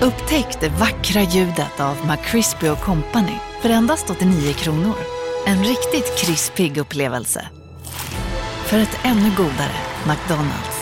Upptäck det vackra ljudet av McCrispy & Company för endast 89 kronor. En riktigt krispig upplevelse. För ett ännu godare McDonald's.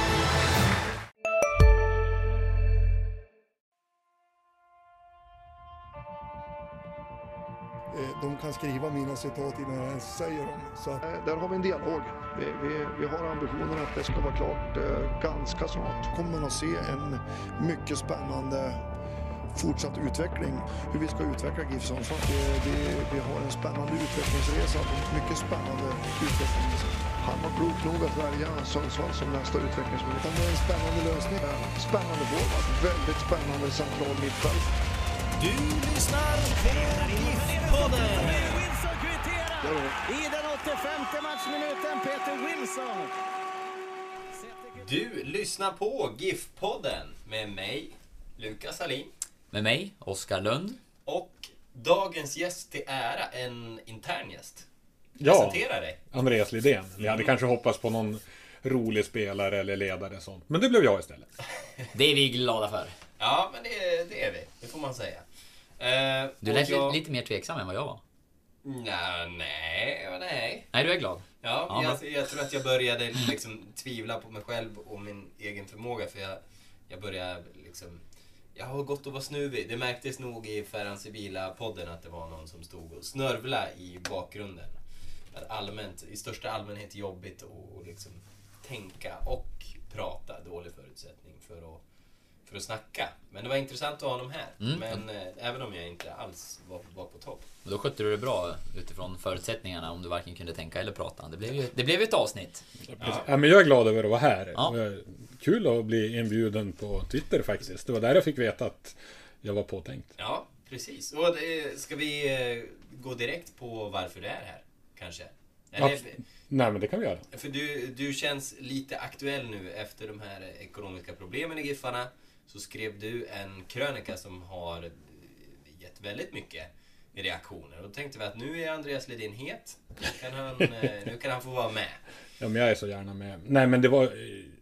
De kan skriva mina citat innan jag ens säger dem. Så där har vi en dialog. Vi har ambitionen att det ska vara klart ganska snart. Kommer man att se en mycket spännande fortsatt utveckling. Hur vi ska utveckla GIF Sundsvall. Vi har en spännande utvecklingsresa. Mycket spännande utvecklingsresa. Han var klok nog att välja Sundsvall som nästa utvecklingsmöjlighet. Det är en spännande lösning. Spännande forward. Väldigt spännande central mittfält. Du lyssnar på GIF-podden. I den 85:e matchminuten, Peter Wilson. Du lyssnar på GIF-podden med mig, Lukas Salin. Med mig, Oskar Lund. Och dagens gäst till ära, en intern gäst. Ja, presentera dig. Andreas Lidén. Vi hade kanske hoppats på någon rolig spelare eller ledare sånt. Men det blev jag istället. Det är vi glada för. Ja, men det är vi. Det får man säga. Du lät lite mer tveksam än vad jag var. Nej. Nej, du är glad. Ja, jag tror att jag började liksom tvivla på mig själv och min egen förmåga. För jag började liksom... Jag har gått och var snuvig. Det märktes nog i Ferran Sibila-podden att det var någon som stod och snörvla i bakgrunden. Att allmänt, i största allmänhet jobbigt att liksom tänka och prata. Dålig förutsättning för att snacka. Men det var intressant att ha honom här. Men även om jag inte alls var på topp. Och då skötte du det bra utifrån förutsättningarna om du varken kunde tänka eller prata. Det blev ett avsnitt. Ja, men jag är glad över att vara här. Ja. Kul att bli inbjuden på Twitter faktiskt. Det var där jag fick veta att jag var påtänkt. Ja, precis. Och ska vi gå direkt på varför du är här, kanske? Nej, men det kan vi göra. För du känns lite aktuell nu efter de här ekonomiska problemen i Giffarna. Så skrev du en krönika som har gett väldigt mycket reaktioner. Och då tänkte vi att nu är Andreas Lidén het. Nu kan han få vara med. Ja, men jag är så gärna med. Nej, men det var...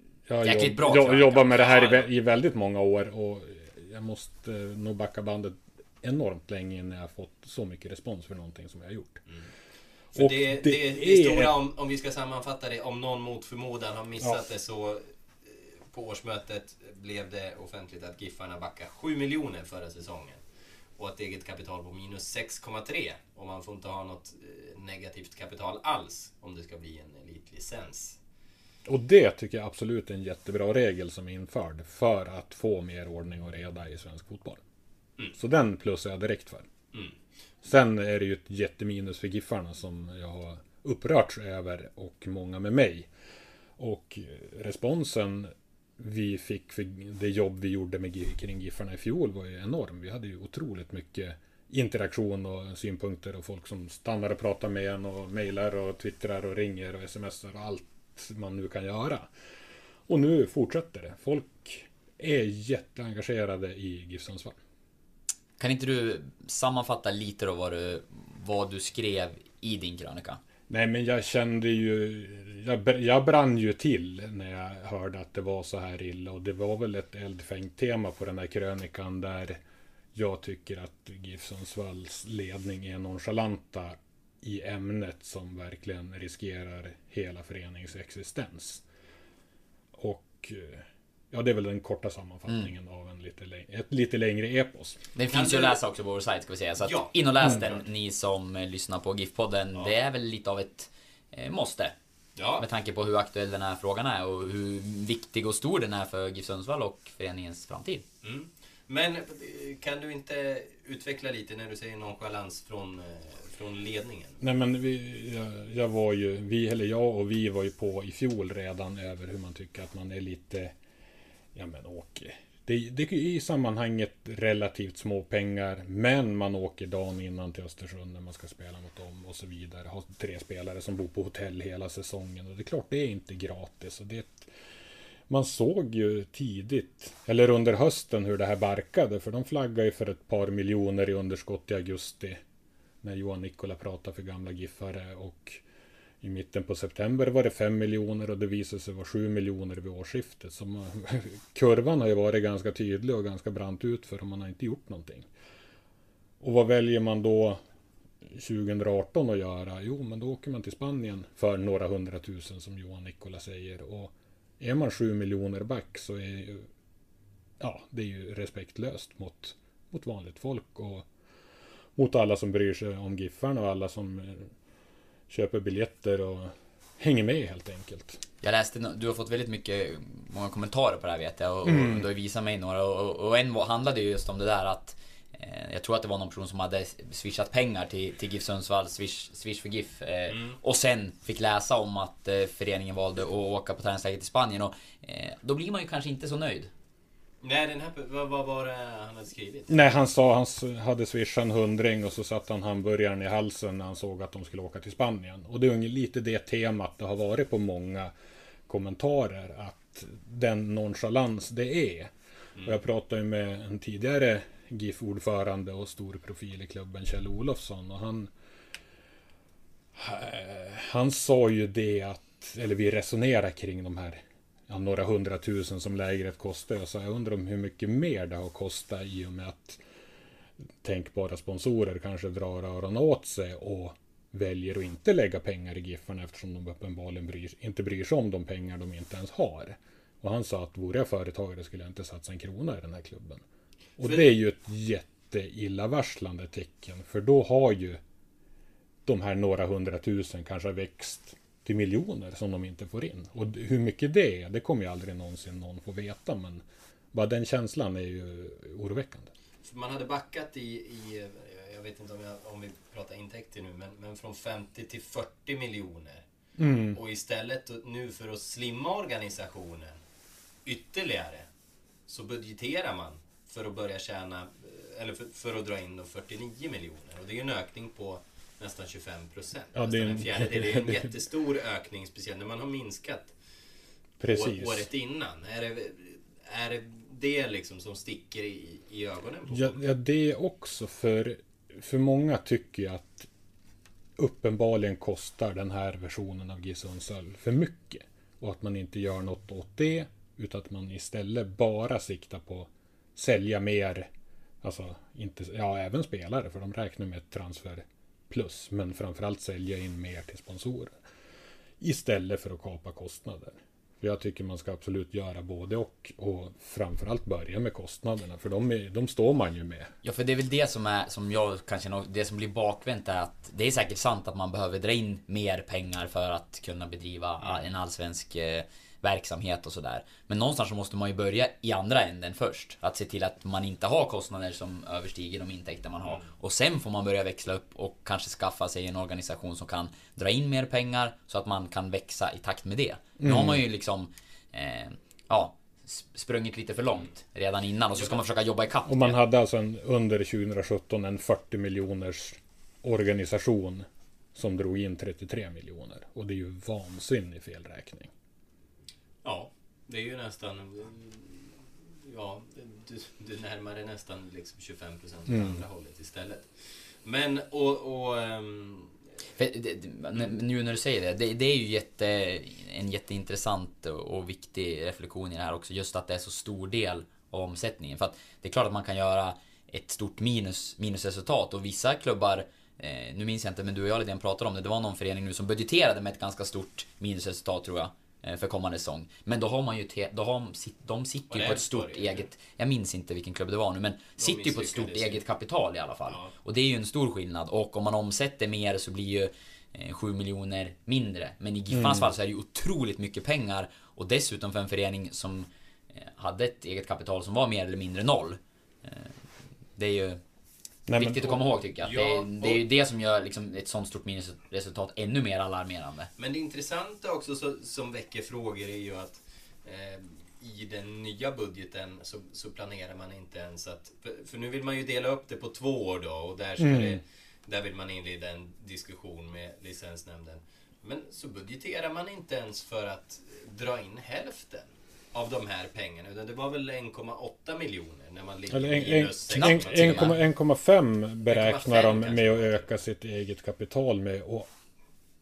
Jag jobbar med det här i väldigt många år. Och jag måste nog backa bandet enormt länge innan jag har fått så mycket respons för någonting som jag har gjort. För det stora, om vi ska sammanfatta det, om någon mot förmodan har missat det, så på årsmötet blev det offentligt att Giffarna backade 7 miljoner förra säsongen. Och ett eget kapital på minus 6,3. Och man får inte ha något negativt kapital alls om det ska bli en elitlicens. Och det tycker jag absolut är en jättebra regel som är införd för att få mer ordning och reda i svensk fotboll. Så den plussar jag direkt för. Sen är det ju ett jätteminus för Giffarna som jag har upprörts över och många med mig. Och responsen vi fick för det jobb vi gjorde kring Giffarna i fjol var ju enorm. Vi hade ju otroligt mycket interaktion och synpunkter och folk som stannar och pratar med en och mejlar och twittrar och ringer och smsar och allt man nu kan göra. Och nu fortsätter det. Folk är jätteengagerade i GIF Sundsvall. Kan inte du sammanfatta lite då vad du skrev i din krönika? Nej, men jag kände ju... Jag brann ju till när jag hörde att det var så här illa. Och det var väl ett eldfängt tema på den här krönikan där jag tycker att GIF Sundsvalls ledning är nonchalanta i ämnet som verkligen riskerar hela föreningens existens. Och... Ja, det är väl den korta sammanfattningen av ett lite längre epos. Det finns ju att läsa också på vår sajt, ska vi säga. Så att in och läs den, ni som lyssnar på GIF-podden. Ja. Det är väl lite av ett måste. Ja. Med tanke på hur aktuell den här frågan är och hur viktig och stor den är för GIF Sundsvall och föreningens framtid. Men kan du inte utveckla lite när du säger nonchalans från ledningen? Nej, men vi var ju på i fjol redan över hur man tycker att man är lite... Ja, men åker. Det är i sammanhanget relativt små pengar, men man åker dagen innan till Östersund när man ska spela mot dem och så vidare. Har 3 spelare som bor på hotell hela säsongen och det är klart det är inte gratis. Och man såg ju tidigt, eller under hösten, hur det här barkade, för de flaggade ju för ett par miljoner i underskott i augusti när Johan Nikola pratade för gamla giffare och i mitten på september var det 5 miljoner och det visade sig vara 7 miljoner vid årsskiftet. Så kurvan har ju varit ganska tydlig och ganska brant ut för man har inte gjort någonting. Och vad väljer man då 2018 att göra? Jo, men då åker man till Spanien för några 100 000 som Johan Nikola säger. Och är man 7 miljoner back så är ju, det är ju respektlöst mot vanligt folk och mot alla som bryr sig om Giffarna och alla som köper biljetter och hänger med helt enkelt. Jag läste, du har fått många kommentarer på det här vet jag och du har visat mig några och en handlade ju just om det där att jag tror att det var någon person som hade swishat pengar till GIF Sundsvall, swish för GIF och sen fick läsa om att föreningen valde att åka på träningsläger till Spanien och då blir man ju kanske inte så nöjd. Nej, den här, vad var det han hade skrivit? Nej, han sa han hade swishat en 100 och så satt han hamburgaren i halsen när han såg att de skulle åka till Spanien. Och det är lite det temat det har varit på många kommentarer, att den nonchalans det är. Och jag pratade ju med en tidigare GIF-ordförande och stor profil i klubben, Kjell Olofsson, och han sa ju det att, eller vi resonerar kring de här några 100 000 som lägret kostar. Så jag undrar om hur mycket mer det har kostat i och med att tänkbara sponsorer kanske drar öronen åt sig och väljer att inte lägga pengar i Giffarna eftersom de uppenbarligen inte bryr sig om de pengar de inte ens har. Och han sa att vore jag företagare skulle jag inte satsa en krona i den här klubben. Och det är ju ett jätteillavarslande tecken, för då har ju de här några 100 000 kanske växt till miljoner som de inte får in. Och hur mycket det är, det kommer ju aldrig någonsin någon få veta, men bara den känslan är ju oroväckande. För man hade backat i jag vet inte om vi pratar intäkter nu, men från 50 till 40 miljoner. Och istället nu för att slimma organisationen ytterligare så budgeterar man för att börja tjäna, eller för att dra in 49 miljoner. Och det är ju en ökning på nästan 25%. Ja, det är en fjärdedel. Det är en jättestor ökning, speciellt när man har minskat året innan. Är det liksom som sticker i ögonen på folk? Ja, det är också för många tycker jag att uppenbarligen kostar den här versionen av GIF Sundsvall för mycket. Och att man inte gör något åt det, utan att man istället bara siktar på sälja mer, alltså även spelare, för de räknar med ett transfer plus, men framförallt sälja in mer till sponsorer istället för att kapa kostnader. För jag tycker man ska absolut göra både och framförallt börja med kostnaderna, för de står man ju med. Ja, för det är väl det som jag kanske, det som blir bakvänt är att det är säkert sant att man behöver dra in mer pengar för att kunna bedriva en allsvensk verksamhet och sådär. Men någonstans så måste man ju börja i andra änden först. Att se till att man inte har kostnader som överstiger de intäkter man har. Och sen får man börja växla upp och kanske skaffa sig en organisation som kan dra in mer pengar så att man kan växa i takt med det. Nu har man ju liksom sprungit lite för långt redan innan och så ska man försöka jobba i kapp. Och man hade alltså under 2017 en 40 miljoners organisation som drog in 33 miljoner. Och det är ju vansinnig felräkning. Ja, det är ju nästan, du närmar dig nästan liksom 25% åt andra hållet istället. Men nu när du säger det är ju en jätteintressant och viktig reflektion i det här också, just att det är så stor del av omsättningen. För att det är klart att man kan göra ett stort minusresultat, och vissa klubbar, nu minns jag inte, men du och jag redan pratade om det var någon förening nu som budgeterade med ett ganska stort minusresultat tror jag för kommande säsong. Men då har man ju de sitter ju på ett stort eget, jag minns inte vilken klubb det var nu, men sitter ju på ett stort eget kapital i alla fall. Ja. Och det är ju en stor skillnad, och om man omsätter mer så blir ju 7 miljoner mindre. Men i Giffarnas fall så är det ju otroligt mycket pengar, och dessutom för en förening som hade ett eget kapital som var mer eller mindre noll. Det är ju viktigt att komma ihåg, tycker jag. Ja, det är ju det som gör liksom ett sånt stort minusresultat ännu mer alarmerande. Men det intressanta också som väcker frågor är ju att i den nya budgeten så planerar man inte ens att... För nu vill man ju dela upp det på 2 år då, och där vill man inleda en diskussion med licensnämnden. Men så budgeterar man inte ens för att dra in hälften av de här pengarna, utan det var väl 1,8 miljoner när man ligger minus 1,5 beräknar de med att öka sitt eget kapital med, och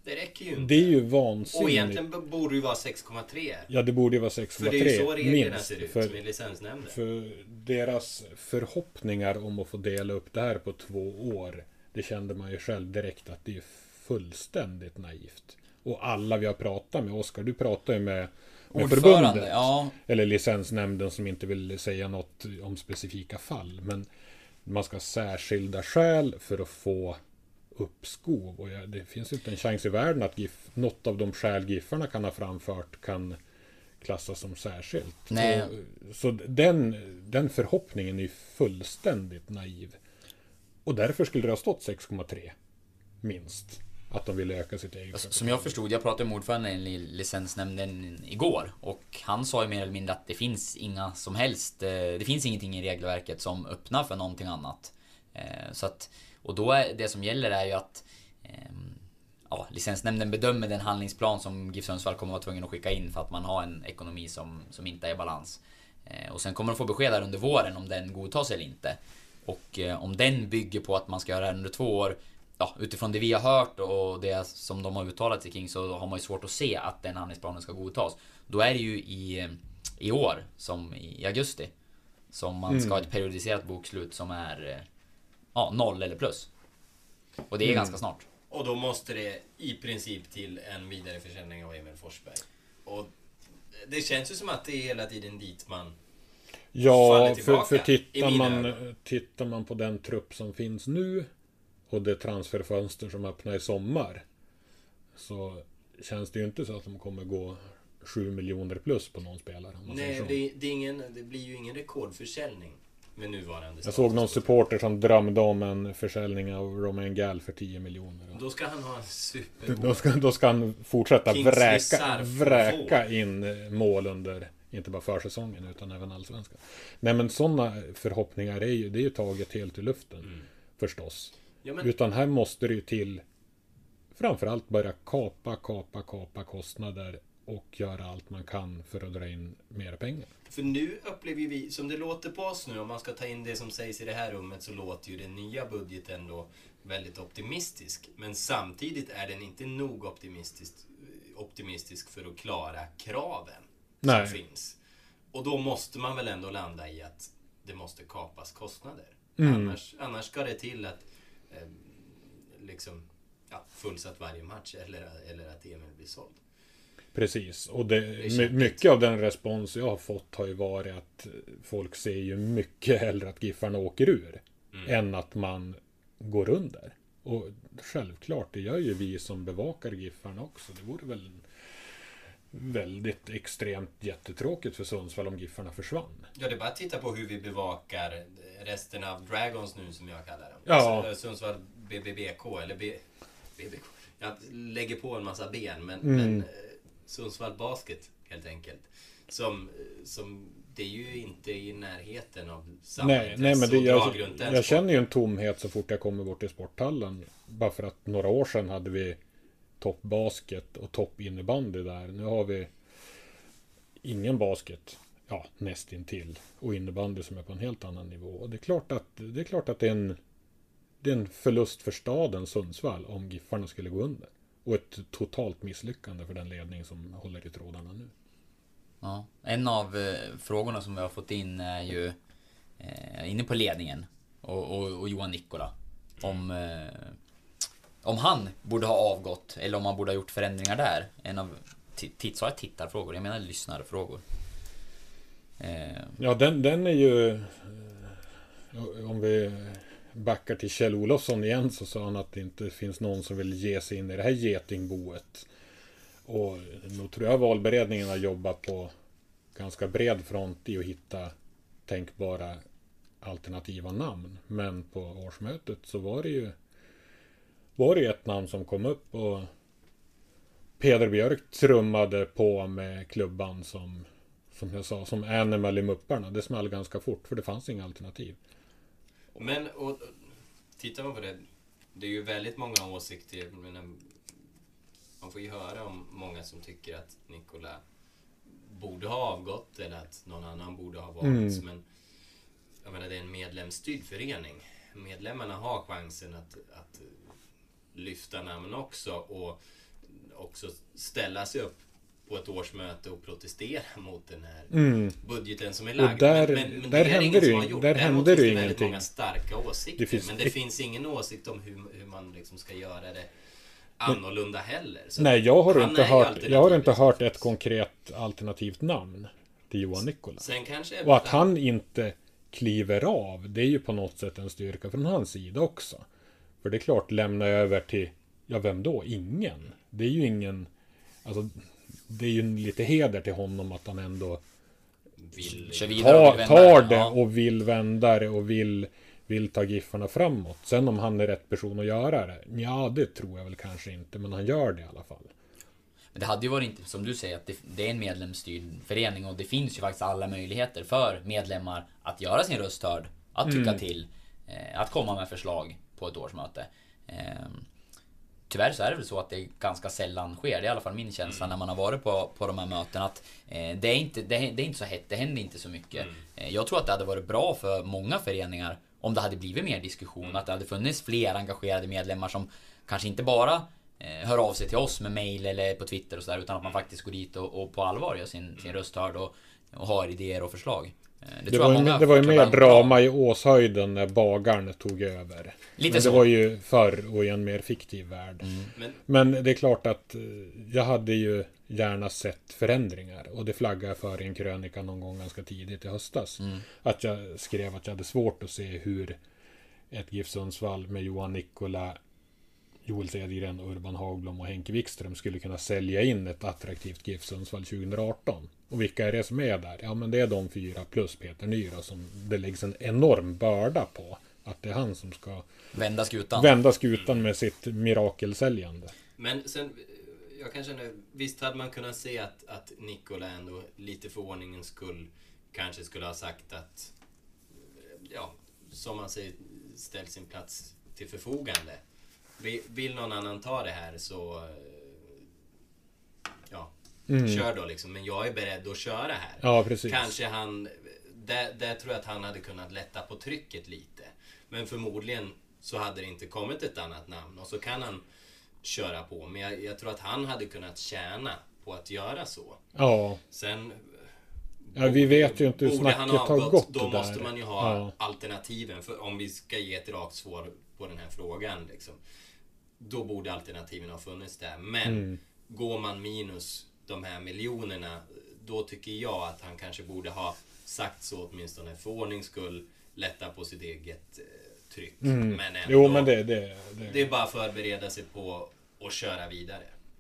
Det räcker ju inte. Det är ju vansinnigt. Och egentligen borde det ju vara 6,3. Ja, det borde ju vara 6,3. För det är ju så reglerna minst, ser ut med licensnämnden. För deras förhoppningar om att få dela upp det här på 2 år, det kände man ju själv direkt att det är fullständigt naivt. Och alla vi har pratat med, Oskar, du pratar ju med förbundet. Ja. Eller licensnämnden som inte vill säga något om specifika fall. Men man ska ha särskilda skäl för att få uppskov. Och det finns ju inte en chans i världen att något av de skäl Giffarna kan ha framfört kan klassas som särskilt. Nej. Så den förhoppningen är fullständigt naiv. Och därför skulle det ha stått 6,3 minst. Att de ville öka sitt eget. Som jag förstod, jag pratade med ordföranden i licensnämnden igår. Och han sa ju mer eller mindre att det finns inga som helst. Det finns ingenting i regelverket som öppnar för någonting annat. Så att, och då är det som gäller är ju att licensnämnden bedömer den handlingsplan som GIF Sundsvall kommer att vara tvungen att skicka in för att man har en ekonomi som inte är i balans. Och sen kommer de få besked där under våren om den godtas eller inte. Och om den bygger på att man ska göra det under 2 år, utifrån det vi har hört och det som de har uttalat sig kring, så har man ju svårt att se att den handlingsplanen ska godtas. Då är det ju i år, som i augusti, som man ska ha ett periodiserat bokslut som är 0 eller plus. Och det är ganska snart. Och då måste det i princip till en vidareförsäljning av Emil Forsberg. Och det känns ju som att det är hela tiden dit man faller tillbaka. för tittar man på den trupp som finns nu och det transferfönster som öppnar i sommar, så känns det ju inte så att de kommer gå 7 miljoner plus på någon spelare. Nej, det blir ju ingen rekordförsäljning med nuvarande. Jag såg någon supporter som drömde om en försäljning av Romain Gall för 10 miljoner. Då ska han ha en super. Då ska han fortsätta vräka in mål under inte bara försäsongen utan även allsvenskan. Nej, men sådana förhoppningar det är ju taget helt i luften förstås. Ja, utan här måste det ju till framförallt börja kapa kostnader och göra allt man kan för att dra in mer pengar. För nu upplever vi, som det låter på oss nu, om man ska ta in det som sägs i det här rummet, så låter ju den nya budgeten då väldigt optimistisk. Men samtidigt är den inte nog optimistisk för att klara kraven som finns. Och då måste man väl ändå landa i att det måste kapas kostnader. Annars ska det till att fullsatt varje match eller att Emil blir såld. Precis, och mycket av den respons jag har fått har ju varit att folk ser ju mycket hellre att Giffarna åker ur än att man går under. Och självklart, det gör ju vi som bevakar Giffarna också. Det vore väl väldigt extremt jättetråkigt för Sundsvall om Giffarna försvann. Ja, det är bara att titta på hur vi bevakar resten av Dragons nu, som jag kallar dem. Ja. Sundsvall BBBK eller BBK. Jag lägger på en massa ben, men Sundsvall Basket helt enkelt. Som det är ju inte i närheten av samma intresse. Men jag känner ju en tomhet så fort jag kommer bort till sporthallen. Bara för att några år sedan hade vi toppbasket och toppinnebandy där. Nu har vi ingen basket, nästintill, och innebandy som är på en helt annan nivå. Och det är klart att det är en förlust för staden Sundsvall om Giffarna skulle gå under. Och ett totalt misslyckande för den ledning som håller i trådarna nu. Ja, en av frågorna som vi har fått in är ju inne på ledningen och Johan Nikola. Om han borde ha avgått eller om han borde ha gjort förändringar där. En av tittarfrågor, jag menar lyssnarfrågor. Ja, den är ju, om vi backar till Kjell Olofsson igen, så sa han att det inte finns någon som vill ge sig in i det här getingboet. Och nog tror jag valberedningen har jobbat på ganska bred front i att hitta tänkbara alternativa namn. Men på årsmötet så var det ett namn som kom upp, och Peder Björk trummade på med klubban som jag sa, som Animal i Mupparna. Det small ganska fort, för det fanns inga alternativ. Men, och tittar man på det är ju väldigt många åsikter. Man får ju höra om många som tycker att Nikola borde ha avgått eller att någon annan borde ha varit. Men jag menar, det är en medlemsstyrd förening. Medlemmarna har chansen att lyfta namn också, och också ställa sig upp på ett årsmöte och protestera mot den här budgeten som är lagd. Och där det är ingen som har gjort. Däremot finns det väldigt ingenting. Många starka åsikter. Men det finns ingen åsikt om hur man liksom ska göra det annorlunda heller. Så nej, jag har inte hört ett konkret alternativt namn till Johan Nikola. Och att han inte kliver av, det är ju på något sätt en styrka från hans sida också. För det är klart, lämna över till, ja, vem då? Ingen. Det är ju ingen, alltså, det är ju lite heder till honom att han ändå tar det och vill vända det och vill ta Giffarna framåt. Sen om han är rätt person att göra det, ja, det tror jag väl kanske inte, men han gör det i alla fall. Men det hade ju varit inte, som du säger, att det är en medlemsstyrd förening och det finns ju faktiskt alla möjligheter för medlemmar att göra sin röst hörd, att tycka till, att komma med förslag på ett årsmöte. Tyvärr så är det väl så att det ganska sällan sker. Det är i alla fall min känsla när man har varit på de här mötena, att det är inte så hett, det händer inte så mycket. Jag tror att det hade varit bra för många föreningar om det hade blivit mer diskussion, att det hade funnits fler engagerade medlemmar som kanske inte bara hör av sig till oss med mail eller på Twitter och sådär, utan att man faktiskt går dit och på allvar gör sin röst hörd och har idéer och förslag. Det var ju mer drama i Åshöjden när Bagaren tog över. Men det var ju förr och i en mer fiktiv värld. Men det är klart att jag hade ju gärna sett förändringar. Och det flaggade jag för i en krönika någon gång ganska tidigt i höstas. Att jag skrev att jag hade svårt att se hur ett GIF Sundsvall med Johan Nikola, Joel Cedergren, Urban Hagblom och Henke Wikström skulle kunna sälja in ett attraktivt GIF Sundsvall 2018. Och vilka är det som är där? Ja, men det är de 4 plus Peter Nyra som det läggs en enorm börda på. Att det är han som ska vända skutan med sitt mirakelsäljande. Men sen, jag kan känna, visst hade man kunnat se att Nikola ändå lite för ordningens skull kanske skulle ha sagt att, ja, som man säger, ställ sin plats till förfogande. Vill någon annan ta det här så ja, kör då liksom. Men jag är beredd att köra här. Ja, precis. Kanske han, där tror jag att han hade kunnat lätta på trycket lite. Men förmodligen så hade det inte kommit ett annat namn. Och så kan han köra på. Men jag tror att han hade kunnat tjäna på att göra så. Ja. Sen, ja, vi vet ju inte hur snacket har gått. Då måste man ju ha alternativen. För om vi ska ge ett rakt svar på den här frågan liksom, då borde alternativen ha funnits där. Men går man minus de här miljonerna, då tycker jag att han kanske borde ha sagt så åtminstone för ordnings skull, lätta på sitt eget tryck. Men ändå, jo, men det är bara att förbereda sig på att köra vidare.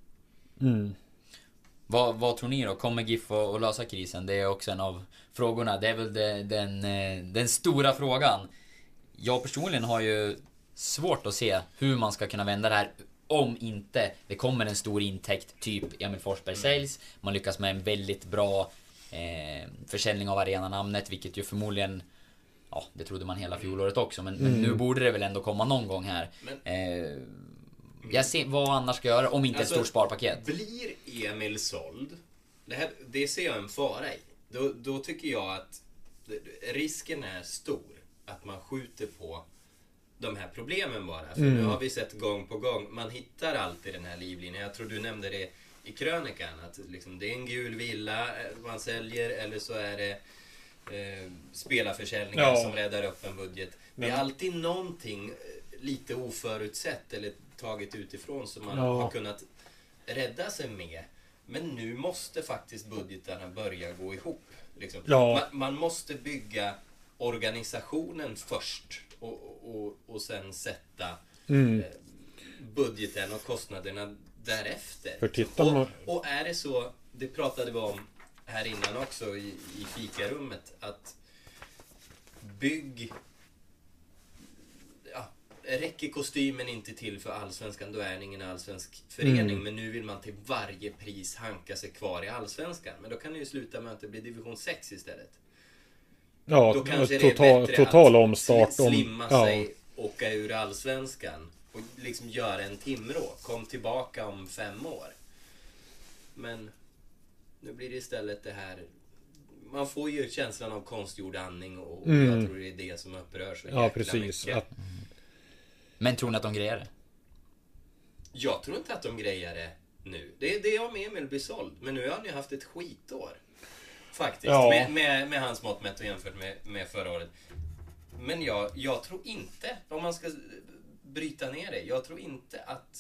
Vad tror ni då? Kommer GIF att lösa krisen? Det är också en av frågorna. Det är väl den stora frågan. Jag personligen har ju svårt att se hur man ska kunna vända det här om inte det kommer en stor intäkt, typ Emil Forsberg Sales. Man lyckas med en väldigt bra försäljning av arenanamnet, vilket ju förmodligen, ja, det trodde man hela fjolåret också, men nu borde det väl ändå komma någon gång här. Jag ser vad annars ska göra om inte ett stort sparpaket. Blir Emil såld, det ser jag en fara i. Då tycker jag att risken är stor att man skjuter på de här problemen bara. För nu har vi sett gång på gång, man hittar alltid den här livlinjen. Jag tror du nämnde det i krönikan, att liksom, det är en gul villa man säljer, eller så är det spelarförsäljningar som räddar upp en budget. Det är alltid någonting lite oförutsett eller taget utifrån som man har kunnat rädda sig med. Men nu måste faktiskt budgetarna börja gå ihop. Liksom. Man måste bygga organisationen först och sen sätta budgeten och kostnaderna därefter. Och är det så, det pratade vi om här innan också i fikarummet, att räcker kostymen inte till för Allsvenskan, då är det ingen allsvensk förening. Men nu vill man till varje pris hanka sig kvar i Allsvenskan. Men då kan det ju sluta med att det blir division 6 istället. Ja, då kanske det är bättre total omstart, slimma sig, åka ur Allsvenskan och liksom göra en Timrå, kom tillbaka om 5 år. Men nu blir det istället det här, man får ju känslan av konstgjord andning och jag tror det är det som upprör så jäkla mycket. Men tror ni att de grejer det? Jag tror inte att de grejer det nu. Det är om Emil blir såld. Men nu har han ju haft ett skitår. Faktiskt. Ja. Med hans mått mätt och jämfört med förra året. Men jag tror inte, om man ska bryta ner det, jag tror inte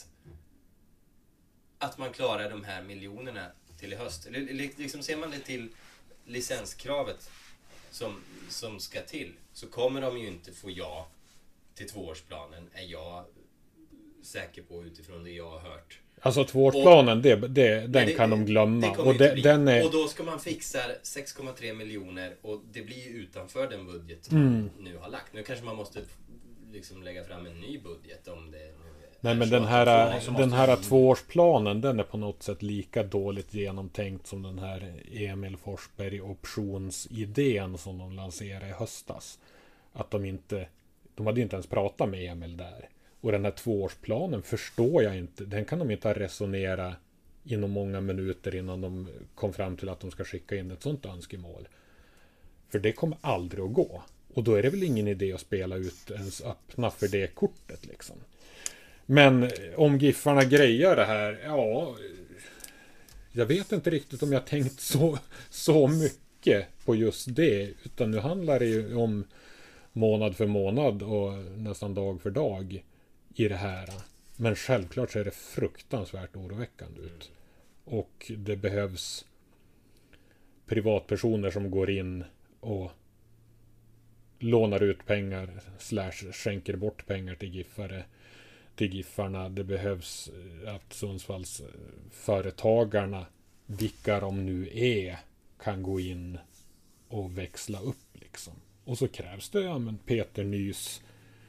att man klarar de här miljonerna till i höst. Liksom ser man det till licenskravet som ska till, så kommer de ju inte få ja till 2-årsplanen, är jag säker på utifrån det jag har hört. Alltså 2-årsplanen, den kan de glömma. Och då ska man fixa 6,3 miljoner och det blir ju utanför den budget man nu har lagt. Nu kanske man måste liksom lägga fram en ny budget om det. Nej, men den här 2-årsplanen, den är på något sätt lika dåligt genomtänkt som den här Emil Forsberg optionsidén som de lanserade i höstas. Att de hade inte ens pratat med Emil där. Och den här 2-årsplanen förstår jag inte. Den kan de inte resonera inom många minuter innan de kom fram till att de ska skicka in ett sånt önskemål. För det kommer aldrig att gå. Och då är det väl ingen idé att spela ut ens öppna för det kortet liksom. Men om Giffarna grejer det här, ja, jag vet inte riktigt om jag tänkt så mycket på just det. Utan nu handlar det ju om månad för månad och nästan dag för dag i det här. Men självklart så är det fruktansvärt oroväckande ut. Och det behövs privatpersoner som går in och lånar ut pengar / skänker bort pengar till Giffarna. Det behövs att Sundsvalls företagarna, vilka de nu är, kan gå in och växla upp liksom. Och så krävs det Peter Nys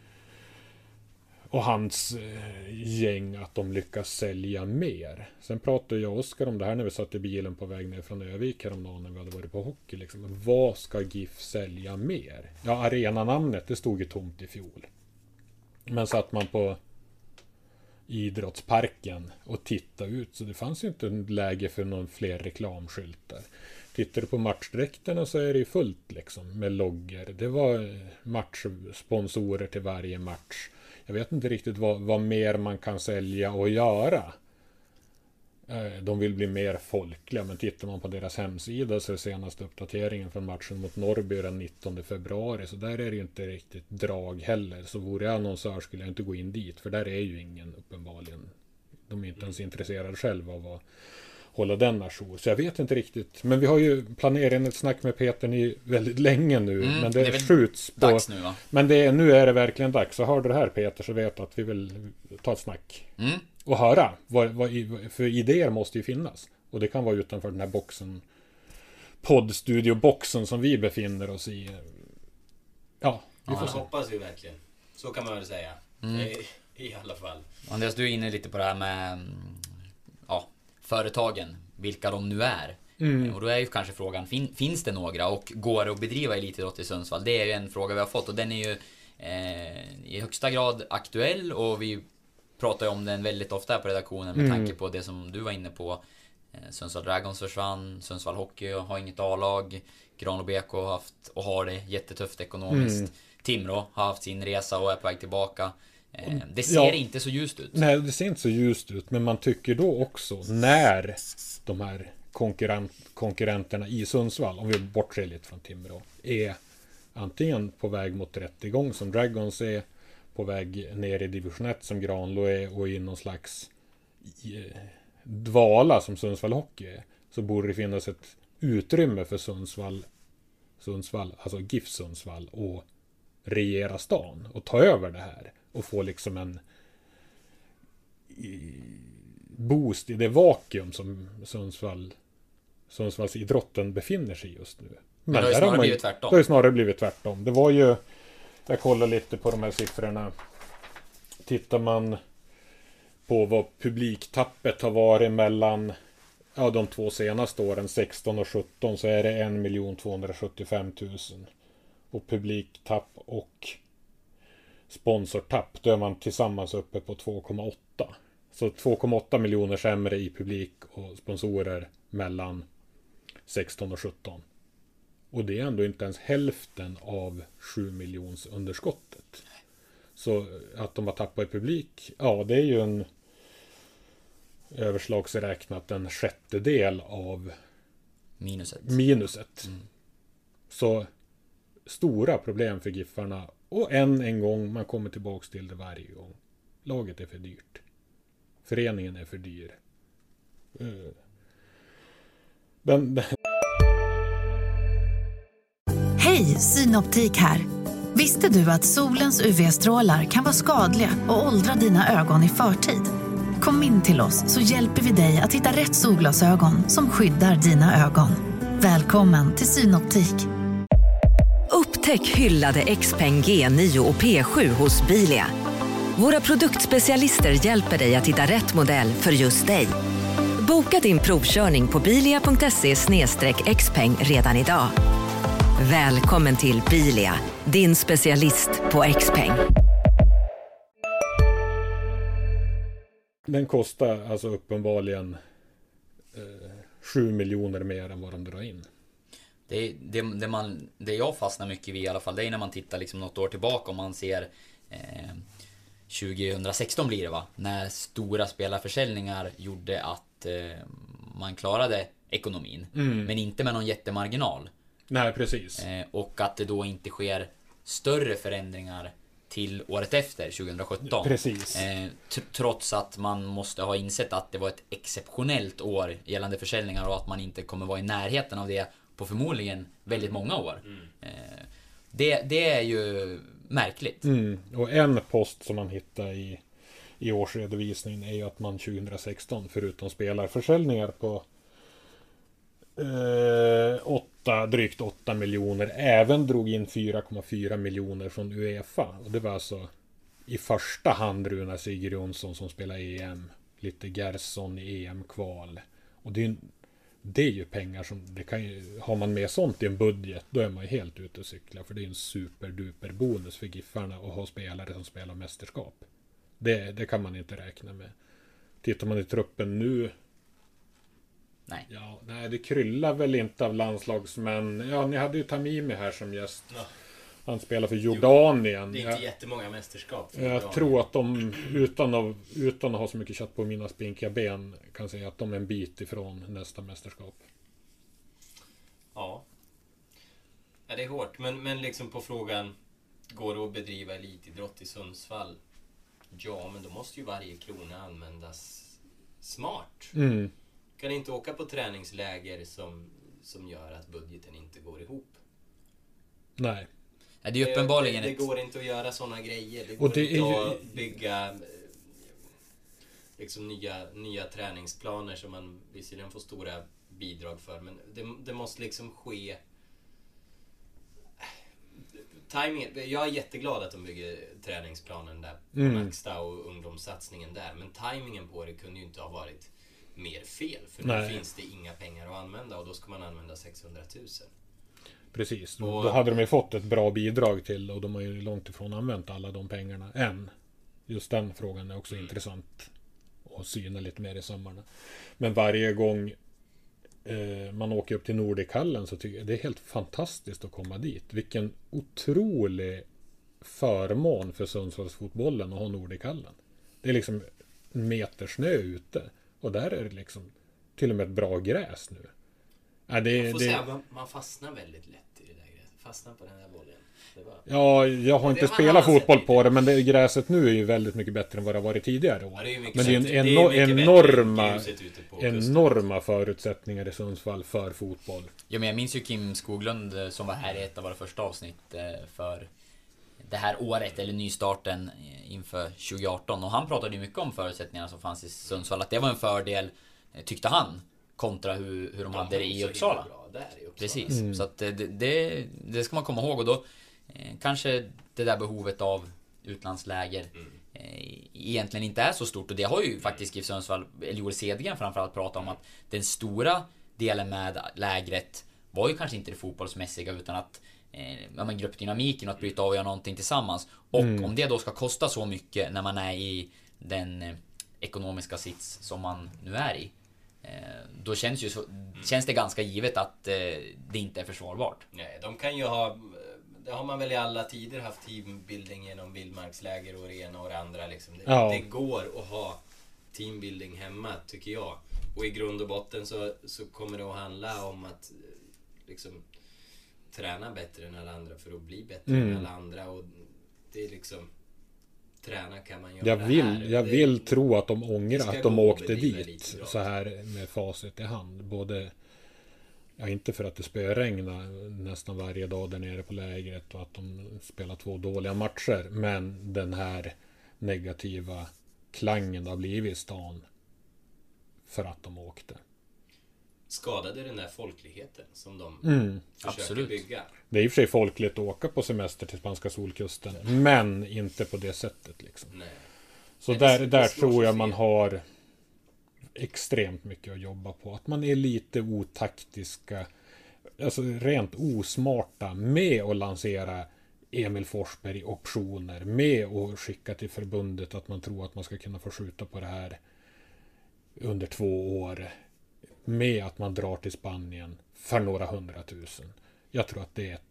och hans gäng att de lyckas sälja mer. Sen pratade jag och Oskar om det här när vi satt i bilen på väg ner från Övik häromdagen när vi hade varit på hockey. Liksom. Vad ska GIF sälja mer? Ja, arenanamnet, det stod ju tomt i fjol. Men satt man på idrottsparken och tittade ut, så det fanns ju inte en läge för någon fler reklamskyltar. Tittar du på matchdräkterna så är det ju fullt liksom med loggor. Det var matchsponsorer till varje match. Jag vet inte riktigt vad mer man kan sälja och göra. De vill bli mer folkliga, men tittar man på deras hemsida så är senaste uppdateringen från matchen mot Norrby den 19 februari, så där är det ju inte riktigt drag heller. Så vore jag annonsör skulle jag inte gå in dit, för där är ju ingen uppenbarligen. De är inte ens intresserade själva av att hålla den ajour. Så jag vet inte riktigt. Men vi har ju planerat ett snack med Peter Ny väldigt länge nu. Men det skjuts på. Dags nu, va? Men nu är det verkligen dags. Så hör du det här Peter, så vet att vi vill ta ett snack. Och höra. För idéer måste ju finnas. Och det kan vara utanför den här boxen. Poddstudio-boxen som vi befinner oss i. Ja, vi får se. Hoppas vi verkligen. Så kan man väl säga. I alla fall. Andreas, du är inne lite på det här med företagen, vilka de nu är. Och då är ju kanske frågan, finns det några och går det att bedriva elitidrott i Sundsvall? Det är ju en fråga vi har fått och den är ju i högsta grad aktuell och vi pratar ju om den väldigt ofta på redaktionen med tanke på det som du var inne på. Sundsvall Dragons försvann, Sundsvall Hockey har inget A-lag, Granlo BK har haft och har det jättetufft ekonomiskt. Timrå har haft sin resa och är på väg tillbaka. Det ser inte så ljust ut. Nej, det ser inte så ljust ut. Men man tycker då också, när de här konkurrenterna i Sundsvall, om vi bortser lite från Timrå, är antingen på väg mot rättegång som Dragons är, på väg ner i division 1 som Granlo är och i någon slags dvala som Sundsvall Hockey är, så borde det finnas ett utrymme för Sundsvall, alltså GIF Sundsvall, och regera stan och ta över det här och få liksom en boost i det vakuum som Sundsvalls idrotten befinner sig just nu. Men det har ju snarare blivit tvärtom. Det har ju snarare blivit tvärtom. Det var ju, jag kollar lite på de här siffrorna. Tittar man på vad publiktappet har varit mellan de 2 senaste åren, 16 och 17, så är det 1 275 000. Och publiktapp och sponsortapp, då är man tillsammans uppe på 2,8. Så 2,8 miljoner sämre i publik och sponsorer mellan 16 och 17. Och det är ändå inte ens hälften av 7 miljons underskottet. Så att de har tappat i publik, det är ju överslagsräknat en sjättedel av minuset. Så stora problem för Giffarna. Och en gång man kommer tillbaks till det varje gång. Laget är för dyrt. Föreningen är för dyr. Hej, Synoptik här. Visste du att solens UV-strålar kan vara skadliga och åldra dina ögon i förtid? Kom in till oss så hjälper vi dig att hitta rätt solglasögon som skyddar dina ögon. Välkommen till Synoptik. Upptäck hyllade XPeng G9 och P7 hos Bilia. Våra produktspecialister hjälper dig att hitta rätt modell för just dig. Boka din provkörning på bilia.se/xpeng redan idag. Välkommen till Bilia, din specialist på XPeng. Den kostar alltså uppenbarligen 7 miljoner mer än vad de drar in. Det jag fastnar mycket vid i alla fall, det är när man tittar liksom något år tillbaka och man ser 2016 blir det va? När stora spelarförsäljningar gjorde att man klarade ekonomin. Men inte med någon jättemarginal. Nej, precis. Och att det då inte sker större förändringar till året efter, 2017. Precis. Trots att man måste ha insett att det var ett exceptionellt år gällande försäljningar och att man inte kommer vara i närheten av det på förmodligen väldigt många år. Det är ju märkligt. Och en post som man hittar i årsredovisningen är ju att man 2016 förutom spelarförsäljningar på drygt 8 miljoner även drog in 4,4 miljoner från UEFA. Och det var alltså i första hand Runa Sigurjonsson som spelar EM, lite Gerson i EM-kval. Och det är ju pengar som har man med sånt i en budget, då är man ju helt ute och cykla, för det är en superduper bonus för Giffarna att ha spelare som spelar mästerskap. Det kan man inte räkna med. Tittar man i truppen nu, nej, det kryllar väl inte av landslagsmän. Ja, ni hade ju Tamimi här som gäst. Ja. Han spelar för Jordanien. Det är inte jättemånga mästerskap. Jag tror att de, utan att ha så mycket kött på mina spinkiga ben, kan säga att de är en bit ifrån nästa mästerskap. Ja. Ja, det är hårt. Men liksom på frågan, går det att bedriva elitidrott i Sundsvall? Ja, men då måste ju varje krona användas smart. Kan inte åka på träningsläger som gör att budgeten inte går ihop. Nej. Det är uppenbarligen det går inte att göra såna grejer. Det går inte att bygga liksom nya träningsplaner som man visserligen får stora bidrag för. Men det måste liksom ske timing. Jag är jätteglad att de bygger träningsplanen där på Maxta och ungdomssatsningen där. Men timingen på det kunde ju inte ha varit mer fel. För nu finns det inga pengar att använda och då ska man använda 600 000. Precis, då hade de ju fått ett bra bidrag till och de har ju långt ifrån använt alla de pengarna än. Just den frågan är också intressant att syna lite mer i sömmarna. Men varje gång man åker upp till Nordichallen så tycker jag det är helt fantastiskt att komma dit. Vilken otrolig förmån för Sundsvallsfotbollen att ha Nordichallen. Det är liksom en meter snö ute och där är det liksom till och med ett bra gräs nu. Man fastnar väldigt lätt i det där gräset. Fastnar på den där bollen. Ja, jag har inte spelat fotboll på det, men det gräset nu är ju väldigt mycket bättre än vad det har varit tidigare år. Men det är enorma förutsättningar i Sundsvall för fotboll. Ja, men jag minns ju Kim Skoglund som var här i ett av våra första avsnitt för det här året, eller nystarten inför 2018. Och han pratade ju mycket om förutsättningarna som fanns i Sundsvall. Att det var en fördel, tyckte han, kontra hur de hade det i Uppsala. Precis, så att det ska man komma ihåg. Och då kanske det där behovet av utlandsläger egentligen inte är så stort. Och det har ju faktiskt GIF Sundsvall, eller Joel Cedergren framförallt, pratat om att den stora delen med lägret var ju kanske inte det fotbollsmässiga, utan att gruppdynamiken och att bryta av och göra någonting tillsammans. Och om det då ska kosta så mycket när man är i den ekonomiska sits som man nu är i, då känns det ganska givet att det inte är försvarbart. Nej, de kan ju ha, det har man väl i alla tider haft teambuilding genom vildmarksläger och det ena och det andra liksom. Det går att ha teambuilding hemma, tycker jag. Och i grund och botten så kommer det att handla om att liksom träna bättre än alla andra för att bli bättre än alla andra. Och det är liksom, träna kan man göra jag vill tro att de ångrar att de åkte dit så här med facit i hand. Både, inte för att det spöregnar nästan varje dag där nere på lägret och att de spelar 2 dåliga matcher, men den här negativa klangen det har blivit i stan för att de åkte. Skadade den där folkligheten som de försöker bygga. Det är i och för sig folkligt att åka på semester till spanska solkusten, men inte på det sättet liksom. Nej. Så där tror jag man har extremt mycket att jobba på. Att man är lite otaktiska, alltså rent osmarta med att lansera Emil Forsberg optioner, med att skicka till förbundet att man tror att man ska kunna få skjuta på det här under 2 år, med att man drar till Spanien för några 100 000. Jag tror att det är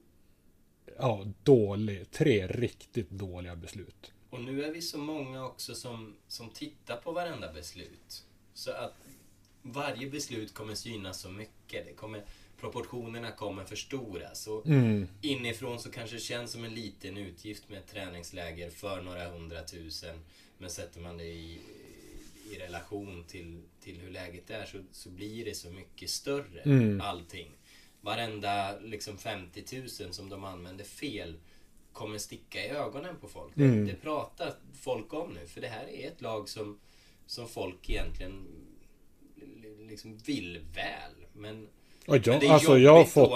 ett 3 riktigt dåliga beslut. Och nu är vi så många också som tittar på varenda beslut. Så att varje beslut kommer synas så mycket. Proportionerna kommer förstoras. Och inifrån så kanske det känns som en liten utgift med ett träningsläger för några 100 000. Men sätter man det i relation till hur läget är så blir det så mycket större allting. Varenda liksom 50 000 som de använder fel kommer sticka i ögonen på folk. Det pratar folk om nu, för det här är ett lag som folk egentligen liksom vill väl, men jag har fått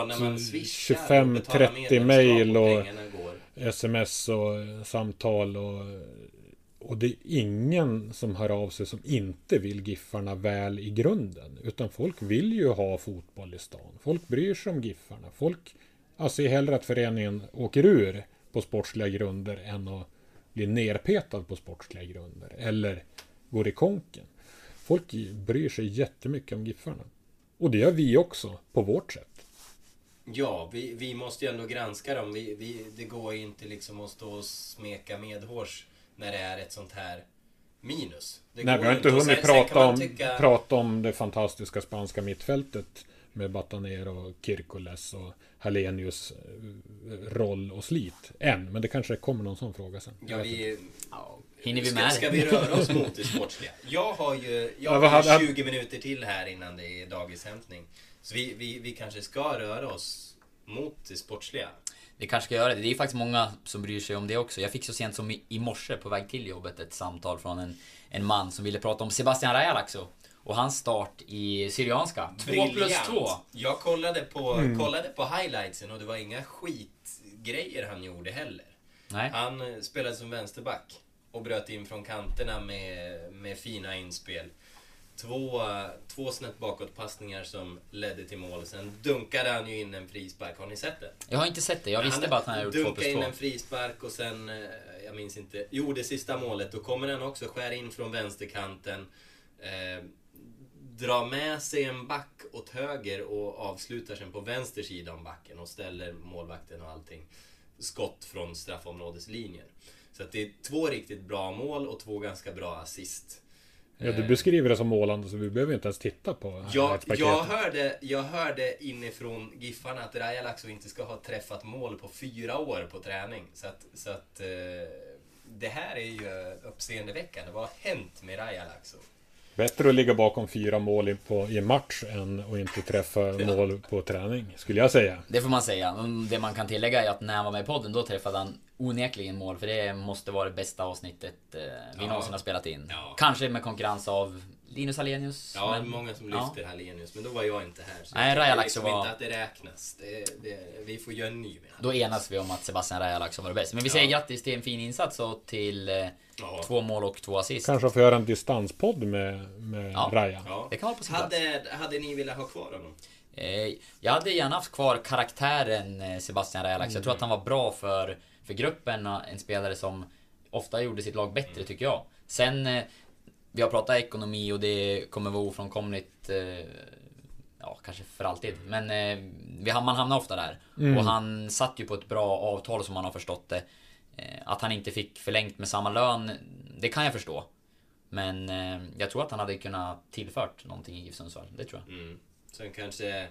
25-30 mejl och sms och samtal och det är ingen som hör av sig som inte vill Giffarna väl i grunden, utan folk vill ju ha fotboll i stan. Folk bryr sig om Giffarna. Folk ser hellre att föreningen åker ur på sportsliga grunder än att bli nerpetad på sportsliga grunder eller går i konken. Folk bryr sig jättemycket om Giffarna. Och det gör vi också på vårt sätt. Ja, vi måste ju ändå granska dem. Det går inte liksom att stå och smeka medhårs när det är ett sånt här minus. Vi har inte hunnit prata om det fantastiska spanska mittfältet med Batanero och Kirkoles och Hallenius roll och slit än. Men det kanske kommer någon sån fråga sen. Hinner vi med? Ska vi röra oss mot det sportsliga? Jag har 20 minuter till här innan det är dagishämtning. Så vi kanske ska röra oss mot det sportsliga. Vi kanske ska göra det. Det är faktiskt många som bryr sig om det också. Jag fick så sent som i morse på väg till jobbet ett samtal från en man som ville prata om Sebastian Rayalaxo och hans start i Syrianska. 2+2. Jag kollade på highlightsen och det var inga skitgrejer han gjorde heller. Nej. Han spelade som vänsterback och bröt in från kanterna med fina inspel. Två snett bakåtpassningar som ledde till mål. Sen dunkade han ju in en frispark. Har ni sett det? Jag har inte sett det. Jag visste bara att han hade gjort 2+2. Dunkade in en frispark och sen, jag minns inte. Jo, det sista målet. Då kommer han också skär in från vänsterkanten. Drar med sig en back åt höger och avslutar sen på vänster sida om backen och ställer målvakten och allting. Skott från straffområdeslinjen. Så att det är 2 riktigt bra mål och 2 ganska bra assist. Ja, du beskriver det som målande så vi behöver inte ens titta på jag hörde inifrån Giffarna att Rayalaxo inte ska ha träffat mål på 4 år på träning. Så att det här är ju uppseendeväckande. Vad har hänt med Rayalaxo? Bättre att ligga bakom 4 mål i match än att inte träffa mål på träning, skulle jag säga. Det får man säga. Det man kan tillägga är att när han var med i podden, då träffade han onekligen mål. För det måste vara det bästa avsnittet vi någonsin har spelat in. Ja. Kanske med konkurrens av Linus Hallenius. Ja, men många som lyfter Hallenius. Men då var jag inte här. Så nej, Rayalaxo var inte att det räknas. Vi får göra en ny. Då enas vi om att Sebastian Rayalaxo var det bäst. Men vi säger grattis till en fin insats och till 2 mål och 2 assist. Kanske får göra en distanspodd med Raya. Ja. Det kan vara på sin plats. Hade ni velat ha kvar honom? Jag hade gärna haft kvar karaktären Sebastian Rayalaxo. Jag tror att han var bra för gruppen. En spelare som ofta gjorde sitt lag bättre, tycker jag. Sen, vi har pratat ekonomi och det kommer vara ofrånkomligt, kanske för alltid. Men man hamnar ofta där. Och han satt ju på ett bra avtal som man har förstått det. Att han inte fick förlängt med samma lön, det kan jag förstå. Men jag tror att han hade kunnat tillfört någonting i GIF Sundsvall. Det tror jag. Sen kanske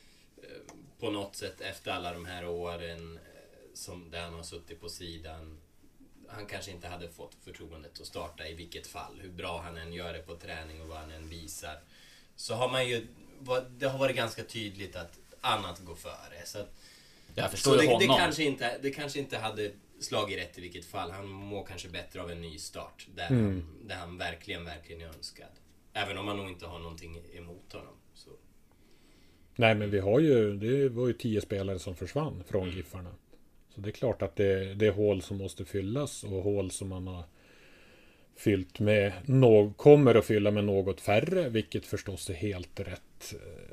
på något sätt efter alla de här åren som där han har suttit på sidan, han kanske inte hade fått förtroendet att starta i vilket fall. Hur bra han än gör det på träning och vad han än visar. Så har man ju, det har varit ganska tydligt att annat går före. Så jag förstår det kanske inte hade slagit rätt i vilket fall. Han mår kanske bättre av en ny start där han verkligen är önskad. Även om man nog inte har någonting emot honom. Så. Nej, men det var ju 10 spelare som försvann från Giffarna. Så det är klart att det är hål som måste fyllas och hål som man har fyllt med kommer att fylla med något färre, vilket förstås är helt rätt.